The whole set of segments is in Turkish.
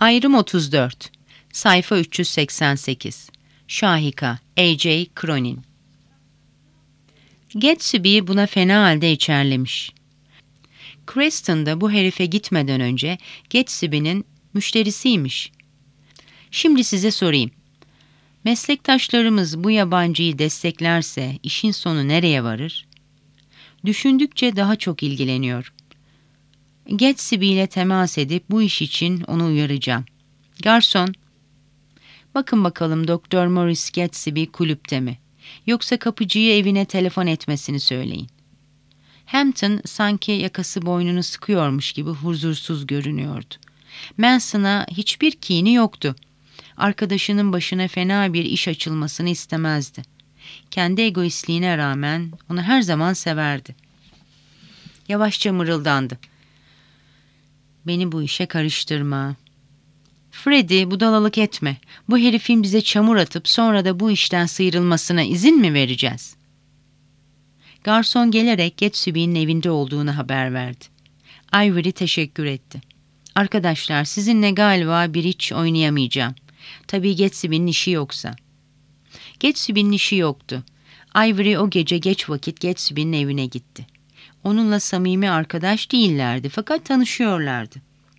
Ayrım 34. Sayfa 388. Şahika, A.J. Cronin. Gatsby buna fena halde içerlemiş. Creston da bu herife gitmeden önce Gatsby'nin müşterisiymiş. Şimdi size sorayım. Meslektaşlarımız bu yabancıyı desteklerse işin sonu nereye varır? Düşündükçe daha çok ilgileniyor. Gatsby ile temas edip bu iş için onu uyaracağım. Garson, bakın bakalım Doktor Morris Gatsby kulüpte mi? Yoksa kapıcıya evine telefon etmesini söyleyin. Hampton sanki yakası boynunu sıkıyormuş gibi huzursuz görünüyordu. Manson'a hiçbir kini yoktu. Arkadaşının başına fena bir iş açılmasını istemezdi. Kendi egoistliğine rağmen onu her zaman severdi. Yavaşça mırıldandı. Beni bu işe karıştırma. Freddy, budalalık etme. Bu herifin bize çamur atıp sonra da bu işten sıyrılmasına izin mi vereceğiz? Garson gelerek Gatsby'nin evinde olduğunu haber verdi. Ivory teşekkür etti. Arkadaşlar, sizinle galiba bir hiç oynayamayacağım. Tabii Gatsby'nin işi yoksa. Gatsby'nin işi yoktu. Ivory o gece geç vakit Gatsby'nin evine gitti. Onunla samimi arkadaş değillerdi fakat tanışıyorlardı.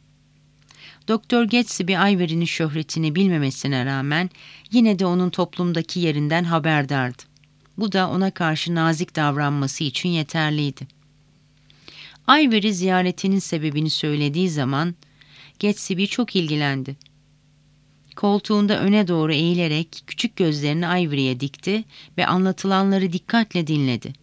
Doktor Gatsby Ivory'nin şöhretini bilmemesine rağmen yine de onun toplumdaki yerinden haberdardı. Bu da ona karşı nazik davranması için yeterliydi. Ivory ziyaretinin sebebini söylediği zaman Gatsby çok ilgilendi. Koltuğunda öne doğru eğilerek küçük gözlerini Ivory'ye dikti ve anlatılanları dikkatle dinledi.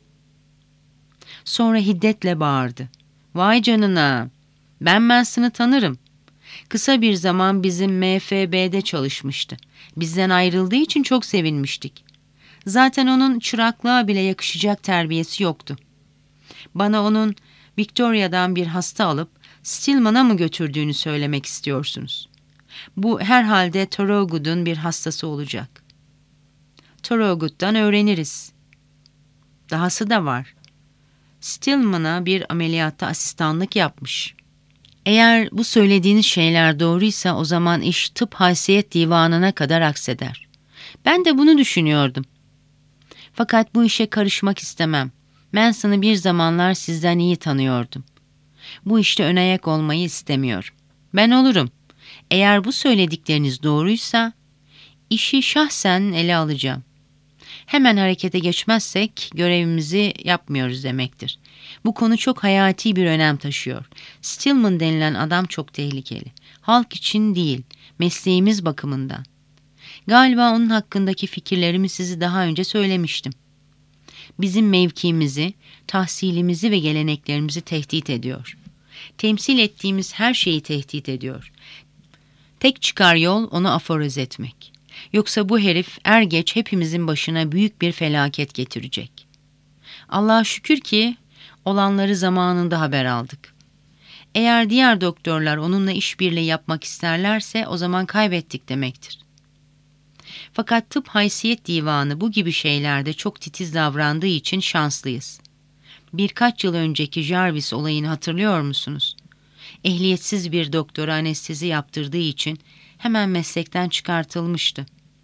Sonra hiddetle bağırdı. Vay canına! Ben Manson'ı tanırım. Kısa bir zaman bizim MFB'de çalışmıştı. Bizden ayrıldığı için çok sevinmiştik. Zaten onun çıraklığa bile yakışacak terbiyesi yoktu. Bana onun Victoria'dan bir hasta alıp Stillman'a mı götürdüğünü söylemek istiyorsunuz? Bu herhalde Thorogood'un bir hastası olacak. Thorogood'dan öğreniriz. Dahası da var. Stillman'a bir ameliyatta asistanlık yapmış. Eğer bu söylediğiniz şeyler doğruysa o zaman iş tıp haysiyet divanına kadar akseder. Ben de bunu düşünüyordum. Fakat bu işe karışmak istemem. Manson'ı bir zamanlar sizden iyi tanıyordum. Bu işte ön ayak olmayı istemiyorum. Ben olurum. Eğer bu söyledikleriniz doğruysa işi şahsen ele alacağım. Hemen harekete geçmezsek görevimizi yapmıyoruz demektir. Bu konu çok hayati bir önem taşıyor. Stillman denilen adam çok tehlikeli. Halk için değil, mesleğimiz bakımından. Galiba onun hakkındaki fikirlerimi size daha önce söylemiştim. Bizim mevkimizi, tahsilimizi ve geleneklerimizi tehdit ediyor. Temsil ettiğimiz her şeyi tehdit ediyor. Tek çıkar yol onu aforoz etmek. Yoksa bu herif er geç hepimizin başına büyük bir felaket getirecek. Allah'a şükür ki olanları zamanında haber aldık. Eğer diğer doktorlar onunla işbirliği yapmak isterlerse o zaman kaybettik demektir. Fakat tıp haysiyet divanı bu gibi şeylerde çok titiz davrandığı için şanslıyız. Birkaç yıl önceki Jarvis olayını hatırlıyor musunuz? Ehliyetsiz bir doktora anestezi yaptırdığı için hemen meslekten çıkartılmıştı.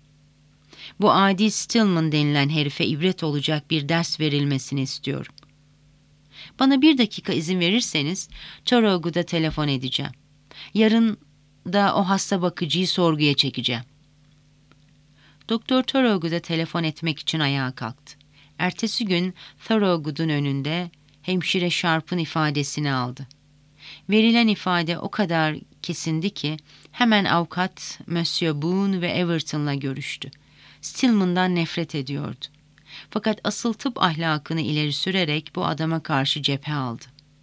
Bu adi Stillman denilen herife ibret olacak bir ders verilmesini istiyorum. Bana 1 dakika izin verirseniz Thorogood'a telefon edeceğim. Yarın da o hasta bakıcıyı sorguya çekeceğim. Doktor Thorogood'a telefon etmek için ayağa kalktı. Ertesi gün Thorogood'un önünde hemşire Sharp'ın ifadesini aldı. Verilen ifade o kadar kesindi ki hemen avukat Monsieur Boone ve Everton'la görüştü. Stillman'dan nefret ediyordu. Fakat asıl tıp ahlakını ileri sürerek bu adama karşı cephe aldı.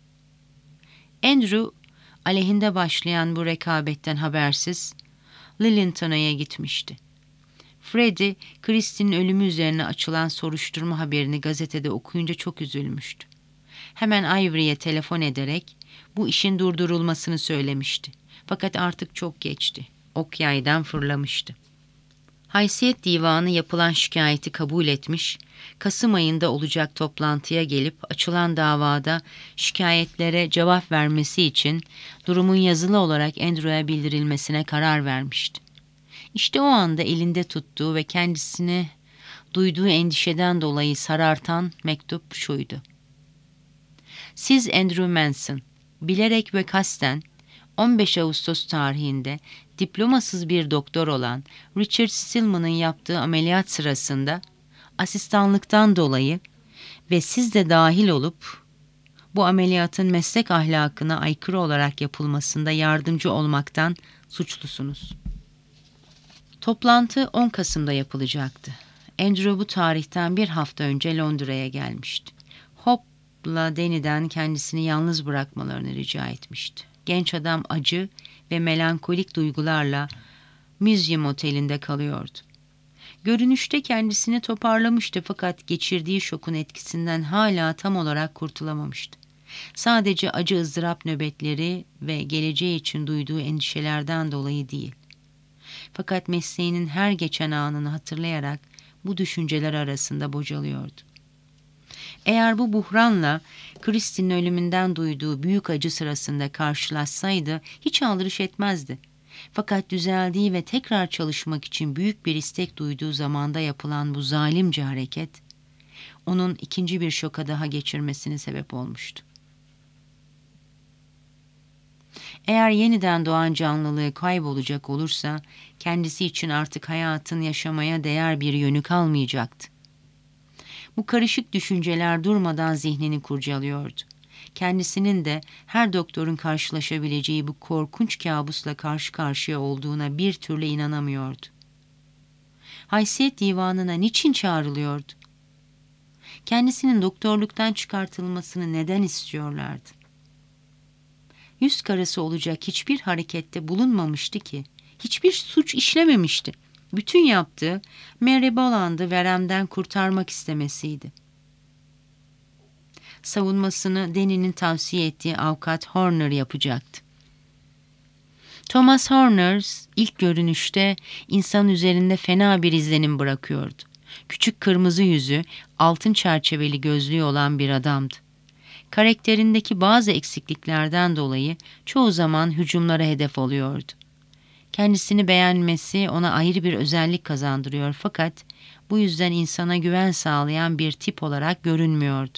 Andrew, aleyhinde başlayan bu rekabetten habersiz Lillington'a gitmişti. Freddy, Christie'nin ölümü üzerine açılan soruşturma haberini gazetede okuyunca çok üzülmüştü. Hemen Ivory'ye telefon ederek bu işin durdurulmasını söylemişti. Fakat artık çok geçti. Ok yaydan fırlamıştı. Haysiyet Divanı yapılan şikayeti kabul etmiş, Kasım ayında olacak toplantıya gelip açılan davada şikayetlere cevap vermesi için durumun yazılı olarak Andrew'a bildirilmesine karar vermişti. İşte o anda elinde tuttuğu ve kendisini duyduğu endişeden dolayı sarartan mektup şuydu. Siz Andrew Manson, bilerek ve kasten 15 Ağustos tarihinde diplomasız bir doktor olan Richard Stillman'ın yaptığı ameliyat sırasında asistanlıktan dolayı ve siz de dahil olup bu ameliyatın meslek ahlakına aykırı olarak yapılmasında yardımcı olmaktan suçlusunuz. Toplantı 10 Kasım'da yapılacaktı. Andrew bu tarihten bir hafta önce Londra'ya gelmişti. Hop'la Danny'den kendisini yalnız bırakmalarını rica etmişti. Genç adam acı ve melankolik duygularla Museum Oteli'nde kalıyordu. Görünüşte kendisini toparlamıştı fakat geçirdiği şokun etkisinden hala tam olarak kurtulamamıştı. Sadece acı ızdırap nöbetleri ve geleceği için duyduğu endişelerden dolayı değil. Fakat mesleğinin her geçen anını hatırlayarak bu düşünceler arasında bocalıyordu. Eğer bu buhranla Christie'nin ölümünden duyduğu büyük acı sırasında karşılaşsaydı hiç aldırış etmezdi. Fakat düzeldiği ve tekrar çalışmak için büyük bir istek duyduğu zamanda yapılan bu zalimce hareket, onun ikinci bir şoka daha geçirmesine sebep olmuştu. Eğer yeniden doğan canlılığı kaybolacak olursa, kendisi için artık hayatın yaşamaya değer bir yönü kalmayacaktı. Bu karışık düşünceler durmadan zihnini kurcalıyordu. Kendisinin de her doktorun karşılaşabileceği bu korkunç kabusla karşı karşıya olduğuna bir türlü inanamıyordu. Haysiyet Divanı'na niçin çağrılıyordu? Kendisinin doktorluktan çıkartılmasını neden istiyorlardı? Yüz karası olacak hiçbir harekette bulunmamıştı ki, hiçbir suç işlememişti. Bütün yaptığı Mary Boland'ı veremden kurtarmak istemesiydi. Savunmasını Danny'nin tavsiye ettiği avukat Horner yapacaktı. Thomas Horner ilk görünüşte insan üzerinde fena bir izlenim bırakıyordu. Küçük kırmızı yüzü, altın çerçeveli gözlüğü olan bir adamdı. Karakterindeki bazı eksikliklerden dolayı çoğu zaman hücumlara hedef oluyordu. Kendisini beğenmesi ona ayrı bir özellik kazandırıyor fakat bu yüzden insana güven sağlayan bir tip olarak görünmüyordu.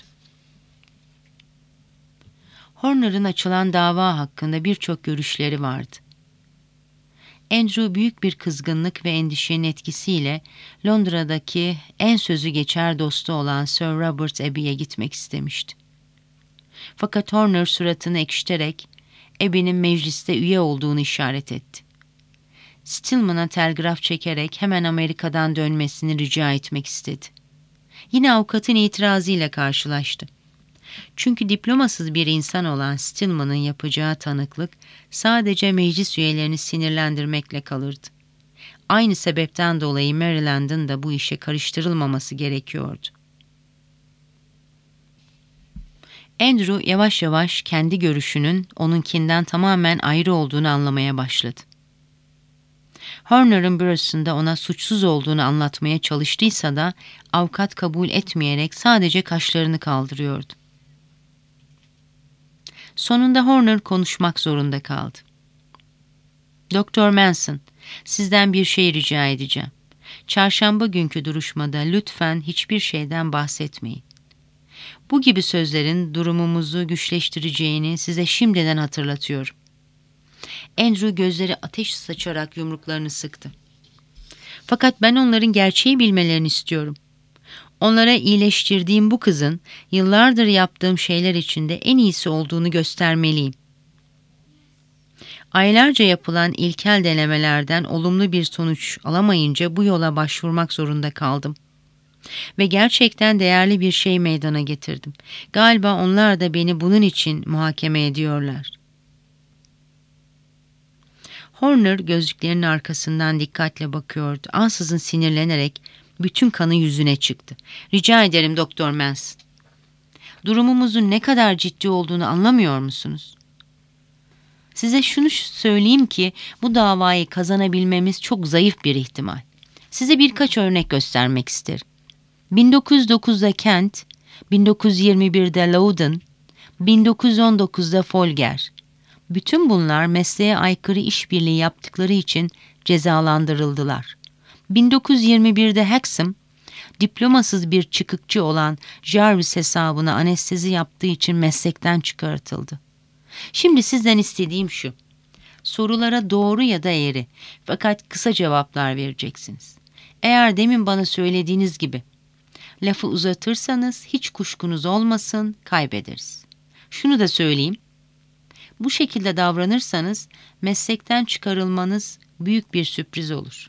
Horner'ın açılan dava hakkında birçok görüşleri vardı. Andrew büyük bir kızgınlık ve endişenin etkisiyle Londra'daki en sözü geçer dostu olan Sir Robert Abbey'e gitmek istemişti. Fakat Horner suratını ekşiterek Abbey'nin mecliste üye olduğunu işaret etti. Stillman'a telgraf çekerek hemen Amerika'dan dönmesini rica etmek istedi. Yine avukatın itirazıyla karşılaştı. Çünkü diplomasız bir insan olan Stillman'ın yapacağı tanıklık sadece meclis üyelerini sinirlendirmekle kalırdı. Aynı sebepten dolayı Maryland'ın da bu işe karıştırılmaması gerekiyordu. Andrew yavaş yavaş kendi görüşünün onunkinden tamamen ayrı olduğunu anlamaya başladı. Horner'ın bürosunda ona suçsuz olduğunu anlatmaya çalıştıysa da avukat kabul etmeyerek sadece kaşlarını kaldırıyordu. Sonunda Horner konuşmak zorunda kaldı. Doktor Manson, sizden bir şey rica edeceğim. Çarşamba günkü duruşmada lütfen hiçbir şeyden bahsetmeyin. Bu gibi sözlerin durumumuzu güçleştireceğini size şimdiden hatırlatıyorum. Andrew gözleri ateş saçarak yumruklarını sıktı. Fakat ben onların gerçeği bilmelerini istiyorum. Onlara iyileştirdiğim bu kızın yıllardır yaptığım şeyler içinde en iyisi olduğunu göstermeliyim. Aylarca yapılan ilkel denemelerden olumlu bir sonuç alamayınca bu yola başvurmak zorunda kaldım. Ve gerçekten değerli bir şey meydana getirdim. Galiba onlar da beni bunun için muhakeme ediyorlar. Horner gözlüklerinin arkasından dikkatle bakıyordu. Ansızın sinirlenerek bütün kanı yüzüne çıktı. Rica ederim Doktor Manson. Durumumuzun ne kadar ciddi olduğunu anlamıyor musunuz? Size şunu söyleyeyim ki bu davayı kazanabilmemiz çok zayıf bir ihtimal. Size birkaç örnek göstermek isterim. 1909'da Kent, 1921'de Loudon, 1919'da Folger. Bütün bunlar mesleğe aykırı işbirliği yaptıkları için cezalandırıldılar. 1921'de Hexam, diplomasız bir çıkıkçı olan Jarvis hesabına anestezi yaptığı için meslekten çıkartıldı. Şimdi sizden istediğim şu: sorulara doğru ya da eğri fakat kısa cevaplar vereceksiniz. Eğer demin bana söylediğiniz gibi lafı uzatırsanız hiç kuşkunuz olmasın, kaybederiz. Şunu da söyleyeyim: bu şekilde davranırsanız meslekten çıkarılmanız büyük bir sürpriz olur.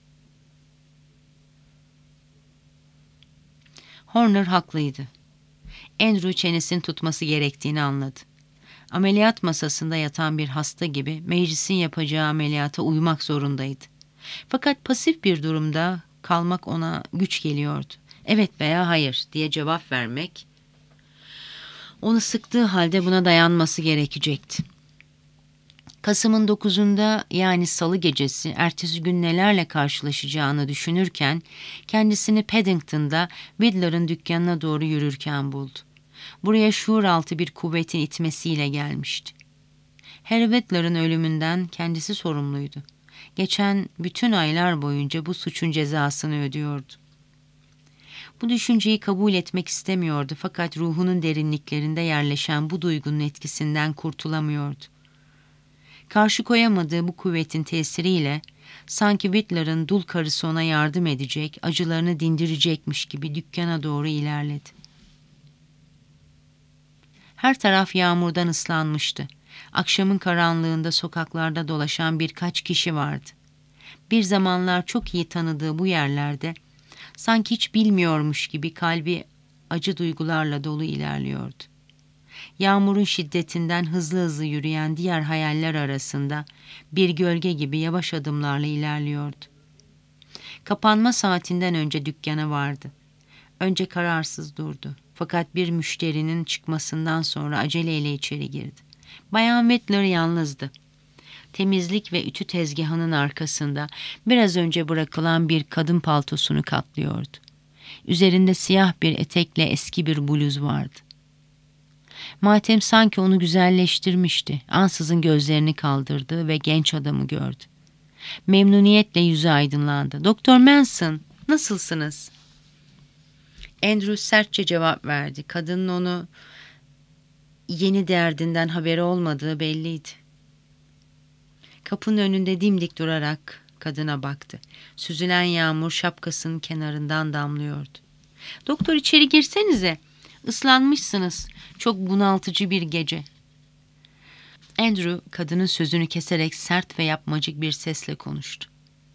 Horner haklıydı. Andrew çenesini tutması gerektiğini anladı. Ameliyat masasında yatan bir hasta gibi meclisin yapacağı ameliyata uymak zorundaydı. Fakat pasif bir durumda kalmak ona güç geliyordu. Evet veya hayır diye cevap vermek, onu sıktığı halde buna dayanması gerekecekti. Kasım'ın 9'unda yani salı gecesi ertesi gün nelerle karşılaşacağını düşünürken kendisini Paddington'da Whittler'ın dükkanına doğru yürürken buldu. Buraya şuur altı bir kuvvetin itmesiyle gelmişti. Harry Whittler'ın ölümünden kendisi sorumluydu. Geçen bütün aylar boyunca bu suçun cezasını ödüyordu. Bu düşünceyi kabul etmek istemiyordu fakat ruhunun derinliklerinde yerleşen bu duygunun etkisinden kurtulamıyordu. Karşı koyamadığı bu kuvvetin tesiriyle sanki Whittler'ın dul karısı ona yardım edecek, acılarını dindirecekmiş gibi dükkana doğru ilerledi. Her taraf yağmurdan ıslanmıştı. Akşamın karanlığında sokaklarda dolaşan birkaç kişi vardı. Bir zamanlar çok iyi tanıdığı bu yerlerde sanki hiç bilmiyormuş gibi kalbi acı duygularla dolu ilerliyordu. Yağmurun şiddetinden hızlı hızlı yürüyen diğer hayaller arasında bir gölge gibi yavaş adımlarla ilerliyordu. Kapanma saatinden önce dükkana vardı. Önce kararsız durdu. Fakat bir müşterinin çıkmasından sonra aceleyle içeri girdi. Bayan Whittler yalnızdı. Temizlik ve ütü tezgahının arkasında biraz önce bırakılan bir kadın paltosunu katlıyordu. Üzerinde siyah bir etekle eski bir bluz vardı. Matem sanki onu güzelleştirmişti. Ansızın gözlerini kaldırdı ve genç adamı gördü. Memnuniyetle yüzü aydınlandı. "Doktor Manson, nasılsınız?" Andrew sertçe cevap verdi. Kadının onu yeni derdinden haberi olmadığı belliydi. Kapının önünde dimdik durarak kadına baktı. Süzülen yağmur şapkasının kenarından damlıyordu. "Doktor, içeri girsenize. Islanmışsınız. Çok bunaltıcı bir gece." Andrew kadının sözünü keserek sert ve yapmacık bir sesle konuştu.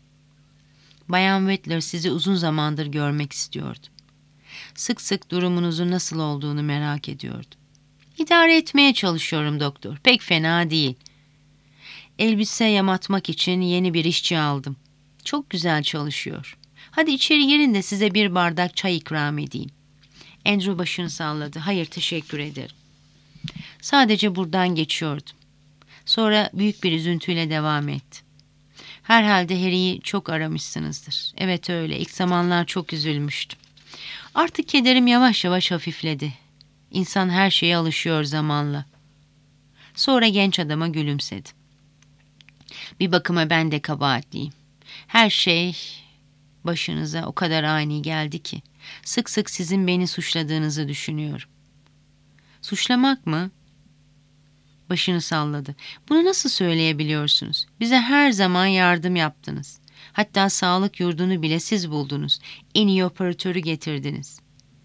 "Bayan Whittler sizi uzun zamandır görmek istiyordu. Sık sık durumunuzun nasıl olduğunu merak ediyordu." "İdare etmeye çalışıyorum doktor. Pek fena değil. Elbise yamatmak için yeni bir işçi aldım. Çok güzel çalışıyor. Hadi içeri girin de size bir bardak çay ikram edeyim." Andrew başını salladı. "Hayır, teşekkür ederim. Sadece buradan geçiyordum." Sonra büyük bir üzüntüyle devam etti. "Herhalde Harry'i çok aramışsınızdır." "Evet öyle. İlk zamanlar çok üzülmüştüm. Artık kederim yavaş yavaş hafifledi. İnsan her şeye alışıyor zamanla." Sonra genç adama gülümsedi. "Bir bakıma ben de kabahatliyim. Her şey başınıza o kadar ani geldi ki sık sık sizin beni suçladığınızı düşünüyorum." "Suçlamak mı?" Başını salladı. "Bunu nasıl söyleyebiliyorsunuz? Bize her zaman yardım yaptınız. Hatta sağlık yurdunu bile siz buldunuz. En iyi operatörü getirdiniz."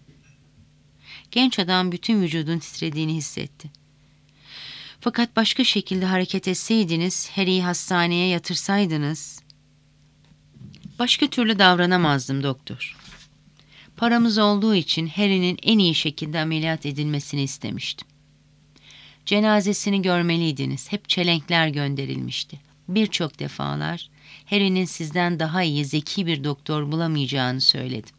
Genç adam bütün vücudun titrediğini hissetti. "Fakat başka şekilde hareket etseydiniz, Harry'i hastaneye yatırsaydınız..." "Başka türlü davranamazdım doktor. Paramız olduğu için Harry'nin en iyi şekilde ameliyat edilmesini istemiştim. Cenazesini görmeliydiniz. Hep çelenkler gönderilmişti. Birçok defalar Harry'nin sizden daha iyi, zeki bir doktor bulamayacağını söyledim."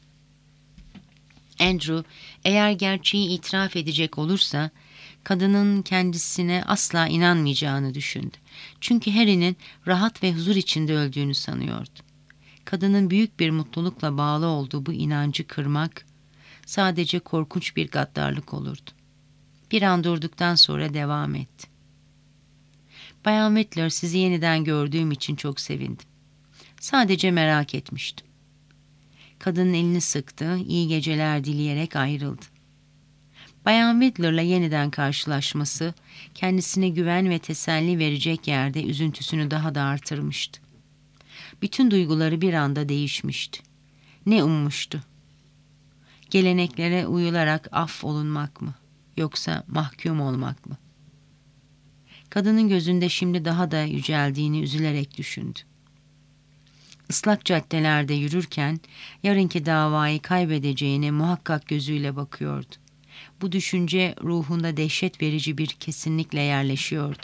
Andrew, eğer gerçeği itiraf edecek olursa kadının kendisine asla inanmayacağını düşündü. Çünkü Harry'nin rahat ve huzur içinde öldüğünü sanıyordu. Kadının büyük bir mutlulukla bağlı olduğu bu inancı kırmak sadece korkunç bir gaddarlık olurdu. Bir an durduktan sonra devam etti. Bayan Whitler, sizi yeniden gördüğüm için çok sevindim. Sadece merak etmiştim. Kadının elini sıktı, iyi geceler dileyerek ayrıldı. Bayan Whitler'la yeniden karşılaşması, kendisine güven ve teselli verecek yerde üzüntüsünü daha da artırmıştı. Bütün duyguları bir anda değişmişti. Ne ummuştu? Geleneklere uyularak af olunmak mı? Yoksa mahkum olmak mı? Kadının gözünde şimdi daha da yüceldiğini üzülerek düşündü. Islak caddelerde yürürken yarınki davayı kaybedeceğine muhakkak gözüyle bakıyordu. Bu düşünce ruhunda dehşet verici bir kesinlikle yerleşiyordu.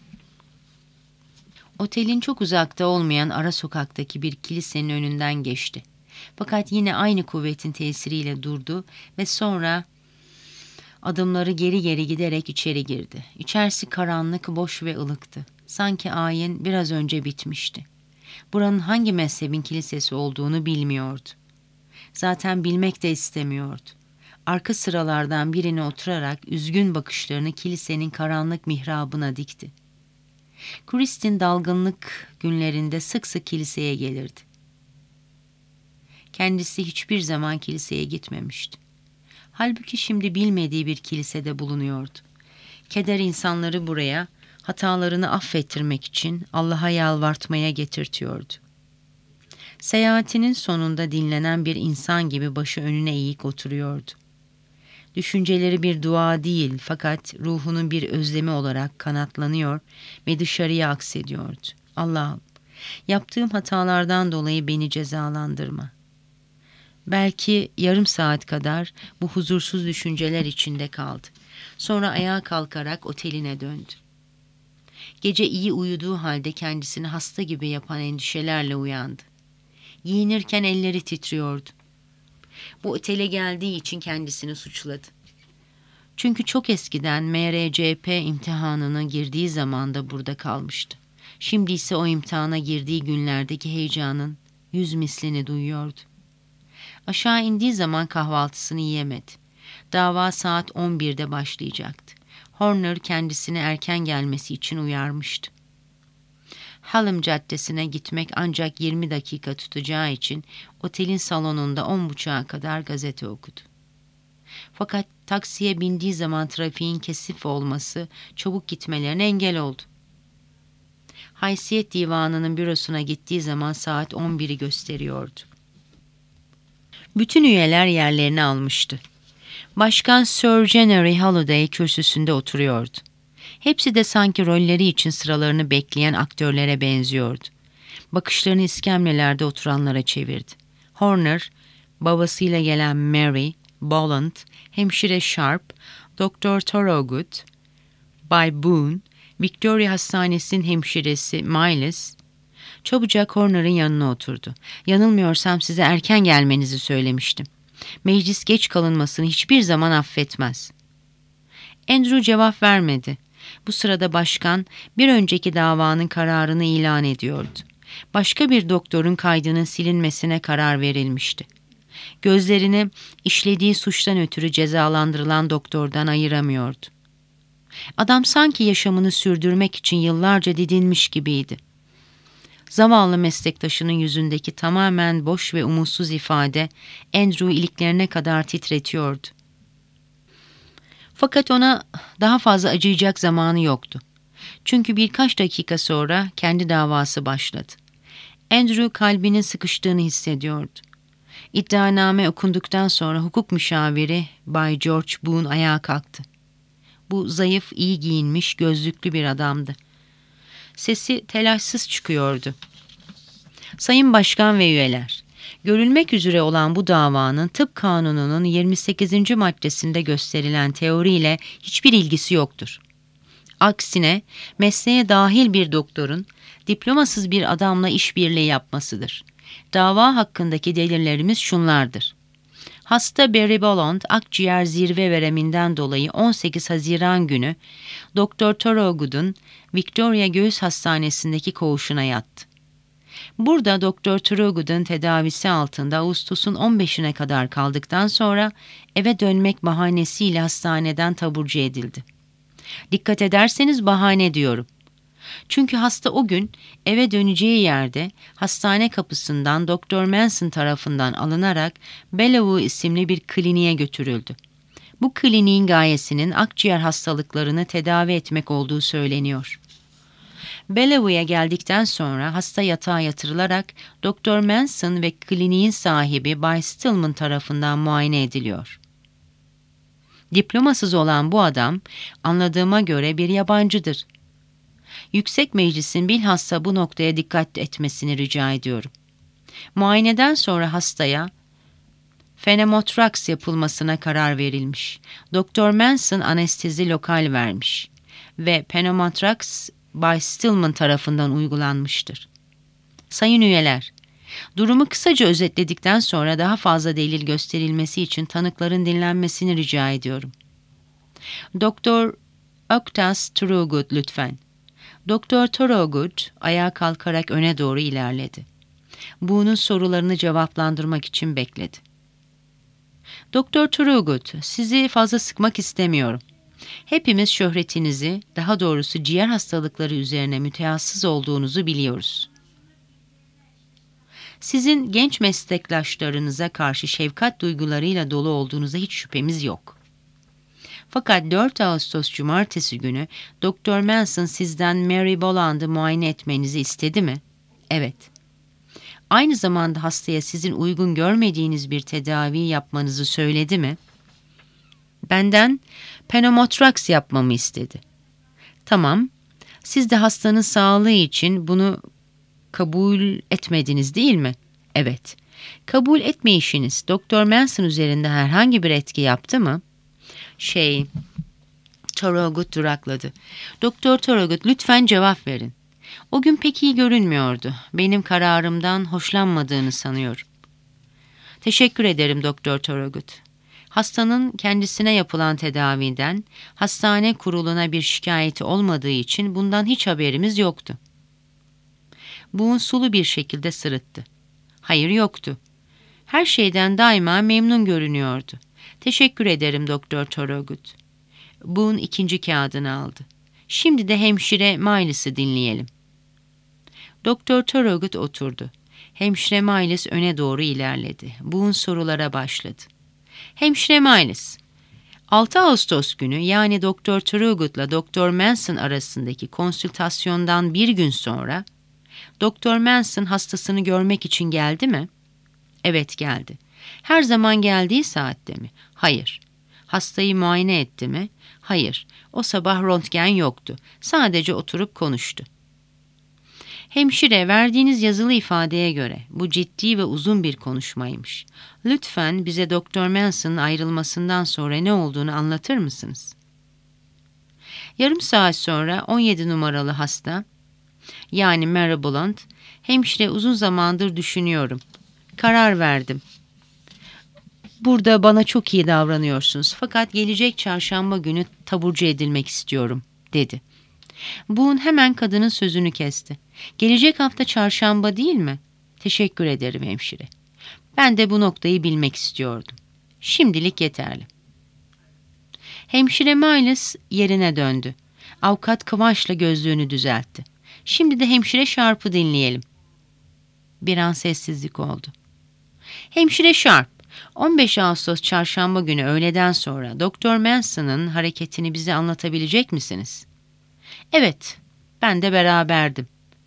Otelin çok uzakta olmayan ara sokaktaki bir kilisenin önünden geçti. Fakat yine aynı kuvvetin tesiriyle durdu ve sonra adımları geri geri giderek içeri girdi. İçerisi karanlık, boş ve ılıktı. Sanki ayin biraz önce bitmişti. Buranın hangi mezhebin kilisesi olduğunu bilmiyordu. Zaten bilmek de istemiyordu. Arka sıralardan birine oturarak üzgün bakışlarını kilisenin karanlık mihrabına dikti. Kristin dalgınlık günlerinde sık sık kiliseye gelirdi. Kendisi hiçbir zaman kiliseye gitmemişti. Halbuki şimdi bilmediği bir kilisede bulunuyordu. Keder insanları buraya, hatalarını affettirmek için Allah'a yalvartmaya getirtiyordu. Seyahatinin sonunda dinlenen bir insan gibi başı önüne eğik oturuyordu. Düşünceleri bir dua değil fakat ruhunun bir özlemi olarak kanatlanıyor ve dışarıya aksediyordu. Allah'ım, yaptığım hatalardan dolayı beni cezalandırma. Belki yarım saat kadar bu huzursuz düşünceler içinde kaldı. Sonra ayağa kalkarak oteline döndü. Gece iyi uyuduğu halde kendisini hasta gibi yapan endişelerle uyandı. Giyinirken elleri titriyordu. Bu otele geldiği için kendisini suçladı. Çünkü çok eskiden MRCP imtihanına girdiği zaman da burada kalmıştı. Şimdi ise o imtihana girdiği günlerdeki heyecanın 100 mislini duyuyordu. Aşağı indiği zaman kahvaltısını yiyemedi. Dava saat 11'de başlayacaktı. Horner kendisine erken gelmesi için uyarmıştı. Hallam Caddesi'ne gitmek ancak 20 dakika tutacağı için otelin salonunda 10.30'a kadar gazete okudu. Fakat taksiye bindiği zaman trafiğin kesif olması çabuk gitmelerine engel oldu. Haysiyet Divanı'nın bürosuna gittiği zaman saat 11'i gösteriyordu. Bütün üyeler yerlerini almıştı. Başkan Sir Geoffrey Holliday kürsüsünde oturuyordu. Hepsi de sanki rolleri için sıralarını bekleyen aktörlere benziyordu. Bakışlarını iskemlelerde oturanlara çevirdi. Horner, babasıyla gelen Mary, Bolland, hemşire Sharp, Doktor Thorogood, Bay Boone, Victoria Hastanesi'nin hemşiresi Miles, çabucak Horner'ın yanına oturdu. Yanılmıyorsam size erken gelmenizi söylemiştim. Meclis geç kalınmasını hiçbir zaman affetmez. Andrew cevap vermedi. Bu sırada başkan bir önceki davanın kararını ilan ediyordu. Başka bir doktorun kaydının silinmesine karar verilmişti. Gözlerini işlediği suçtan ötürü cezalandırılan doktordan ayıramıyordu. Adam sanki yaşamını sürdürmek için yıllarca didinmiş gibiydi. Zavallı meslektaşının yüzündeki tamamen boş ve umutsuz ifade Andrew'u iliklerine kadar titretiyordu. Fakat ona daha fazla acıyacak zamanı yoktu. Çünkü birkaç dakika sonra kendi davası başladı. Andrew kalbinin sıkıştığını hissediyordu. İddianame okunduktan sonra hukuk müşaviri Bay George Boone ayağa kalktı. Bu zayıf, iyi giyinmiş, gözlüklü bir adamdı. Sesi telaşsız çıkıyordu. Sayın Başkan ve üyeler, görülmek üzere olan bu davanın tıp kanununun 28. maddesinde gösterilen teoriyle hiçbir ilgisi yoktur. Aksine mesleğe dahil bir doktorun diplomasız bir adamla işbirliği yapmasıdır. Dava hakkındaki delillerimiz şunlardır. Hasta Barry Bolland akciğer zirve vereminden dolayı 18 Haziran günü Doktor Thorogood'un Victoria Göğüs Hastanesi'ndeki koğuşuna yattı. Burada Doktor Trowgood'un tedavisi altında Ağustos'un 15'ine kadar kaldıktan sonra eve dönmek bahanesiyle hastaneden taburcu edildi. Dikkat ederseniz bahane diyorum. Çünkü hasta o gün eve döneceği yerde hastane kapısından Doktor Manson tarafından alınarak Bellevue isimli bir kliniğe götürüldü. Bu kliniğin gayesinin akciğer hastalıklarını tedavi etmek olduğu söyleniyor. Bellevue'ya geldikten sonra hasta yatağa yatırılarak Doktor Manson ve kliniğin sahibi Bay Stillman tarafından muayene ediliyor. Diplomasız olan bu adam anladığıma göre bir yabancıdır. Yüksek Meclis'in bilhassa bu noktaya dikkat etmesini rica ediyorum. Muayeneden sonra hastaya pneumotoraks yapılmasına karar verilmiş. Doktor Manson anestezi lokal vermiş ve pneumotoraks Bay Stillman tarafından uygulanmıştır. Sayın üyeler, durumu kısaca özetledikten sonra daha fazla delil gösterilmesi için tanıkların dinlenmesini rica ediyorum. Doktor Octas Trowgood lütfen. Doktor Trowgood ayağa kalkarak öne doğru ilerledi. Boone'un sorularını cevaplandırmak için bekledi. Doktor Trowgood, sizi fazla sıkmak istemiyorum. Hepimiz şöhretinizi, daha doğrusu ciğer hastalıkları üzerine mütehassıs olduğunuzu biliyoruz. Sizin genç meslektaşlarınıza karşı şefkat duygularıyla dolu olduğunuza hiç şüphemiz yok. Fakat 4 Ağustos Cumartesi günü Doktor Manson sizden Mary Boland'ı muayene etmenizi istedi mi? Evet. Aynı zamanda hastaya sizin uygun görmediğiniz bir tedavi yapmanızı söyledi mi? Benden pneumotoraks yapmamı istedi. Tamam, siz de hastanın sağlığı için bunu kabul etmediniz değil mi? Evet. Kabul etmeyişiniz Doktor Manson üzerinde herhangi bir etki yaptı mı? Trowgood durakladı. Doktor Trowgood, lütfen cevap verin. O gün pek iyi görünmüyordu. Benim kararımdan hoşlanmadığını sanıyorum. Teşekkür ederim Doktor Trowgood. Hastanın kendisine yapılan tedaviden hastane kuruluna bir şikayeti olmadığı için bundan hiç haberimiz yoktu. Boone sulu bir şekilde sırıttı. Hayır, yoktu. Her şeyden daima memnun görünüyordu. Teşekkür ederim Doktor Trowgood. Boone ikinci kağıdını aldı. Şimdi de hemşire Miles'ı dinleyelim. Doktor Trowgood oturdu. Hemşire Miles öne doğru ilerledi. Boone sorulara başladı. Hemşire Miles, 6 Ağustos günü yani Doktor Trowgood'la Doktor Manson arasındaki konsültasyondan bir gün sonra Doktor Manson hastasını görmek için geldi mi? Evet, geldi. Her zaman geldiği saatte mi? Hayır. Hastayı muayene etti mi? Hayır. O sabah röntgen yoktu. Sadece oturup konuştu. Hemşire, verdiğiniz yazılı ifadeye göre bu ciddi ve uzun bir konuşmaymış. Lütfen bize Doktor Manson'ın ayrılmasından sonra ne olduğunu anlatır mısınız? Yarım saat sonra 17 numaralı hasta, yani Mary Boland, hemşire uzun zamandır düşünüyorum. Karar verdim. Burada bana çok iyi davranıyorsunuz fakat gelecek çarşamba günü taburcu edilmek istiyorum, dedi. Boone hemen kadının sözünü kesti. Gelecek hafta çarşamba değil mi? Teşekkür ederim hemşire. Ben de bu noktayı bilmek istiyordum. Şimdilik yeterli. Hemşire Miles yerine döndü. Avukat kıvançla gözlüğünü düzeltti. Şimdi de hemşire Sharp'ı dinleyelim. Bir an sessizlik oldu. Hemşire Sharp, 15 Ağustos çarşamba günü öğleden sonra Doktor Manson'ın hareketini bize anlatabilecek misiniz? Evet, ben de beraberdim.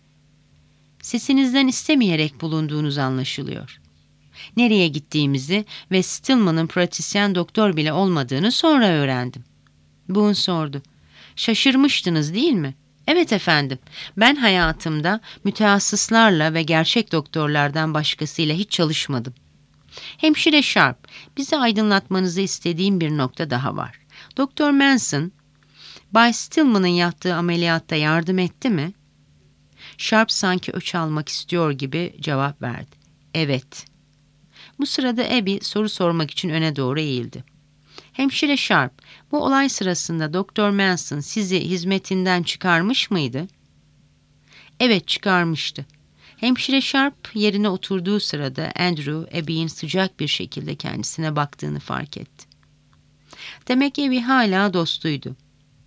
Sesinizden istemeyerek bulunduğunuz anlaşılıyor. Nereye gittiğimizi ve Stillman'ın pratisyen doktor bile olmadığını sonra öğrendim. Boone sordu. Şaşırmıştınız değil mi? Evet efendim, ben hayatımda mütehassıslarla ve gerçek doktorlardan başkasıyla hiç çalışmadım. Hemşire Sharp, bizi aydınlatmanızı istediğim bir nokta daha var. Doktor Manson, Bay Stillman'ın yattığı ameliyatta yardım etti mi? Sharp sanki öç almak istiyor gibi cevap verdi. Evet. Bu sırada Abby soru sormak için öne doğru eğildi. Hemşire Sharp, bu olay sırasında Doktor Manson sizi hizmetinden çıkarmış mıydı? Evet, çıkarmıştı. Hemşire Sharp yerine oturduğu sırada Andrew, Abby'in sıcak bir şekilde kendisine baktığını fark etti. Demek Abby hala dostuydu.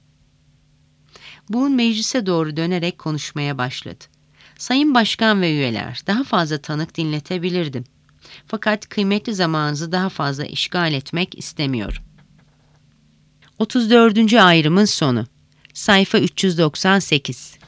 Boone meclise doğru dönerek konuşmaya başladı. Sayın Başkan ve üyeler, daha fazla tanık dinletebilirdim. Fakat kıymetli zamanınızı daha fazla işgal etmek istemiyorum. 34. ayrımın sonu. Sayfa 398.